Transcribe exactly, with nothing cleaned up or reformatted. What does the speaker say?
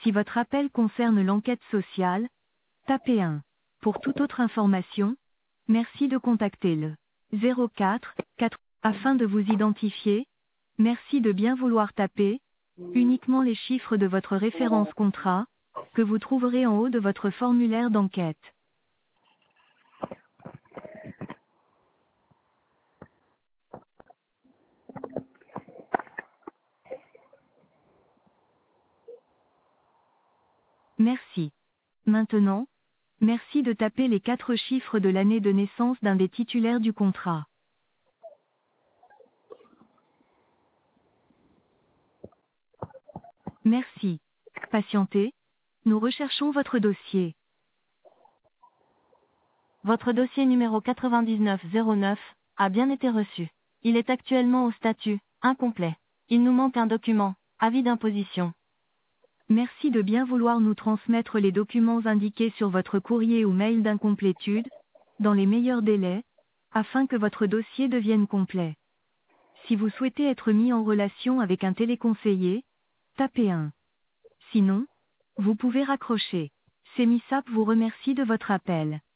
Si votre appel concerne l'enquête sociale, tapez un. Pour toute autre information, merci de contacter le zéro quatre quatre afin de vous identifier. Merci de bien vouloir taper uniquement les chiffres de votre référence contrat, que vous trouverez en haut de votre formulaire d'enquête. Merci. Maintenant, merci de taper les quatre chiffres de l'année de naissance d'un des titulaires du contrat. Merci. Patientez, nous recherchons votre dossier. Votre dossier numéro quatre-vingt-dix-neuf zéro neuf a bien été reçu. Il est actuellement au statut incomplet. Il nous manque un document, avis d'imposition. Merci de bien vouloir nous transmettre les documents indiqués sur votre courrier ou mail d'incomplétude, dans les meilleurs délais, afin que votre dossier devienne complet. Si vous souhaitez être mis en relation avec un téléconseiller, tapez un. Sinon, vous pouvez raccrocher. CEMISAP vous remercie de votre appel.